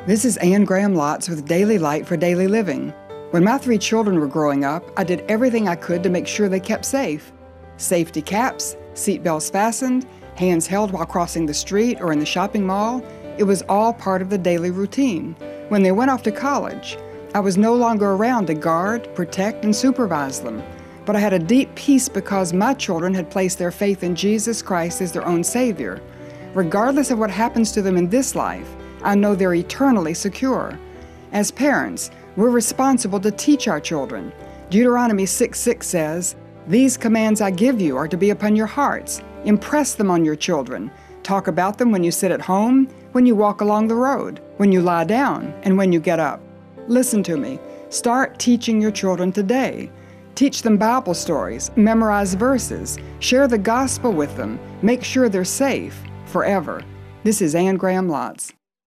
This is Anne Graham Lotz with Daily Light for Daily Living. When my 3 children were growing up, I did everything I could to make sure they kept safe. Safety caps, seat belts fastened, hands held while crossing the street or in the shopping mall. It was all part of the daily routine. When they went off to college, I was no longer around to guard, protect, and supervise them. But I had a deep peace because my children had placed their faith in Jesus Christ as their own Savior. Regardless of what happens to them in this life, I know they're eternally secure. As parents, we're responsible to teach our children. Deuteronomy 6:6 says, "These commands I give you are to be upon your hearts. Impress them on your children. Talk about them when you sit at home, when you walk along the road, when you lie down, and when you get up." Listen to me. Start teaching your children today. Teach them Bible stories, memorize verses, share the gospel with them, make sure they're safe forever. This is Anne Graham Lotz.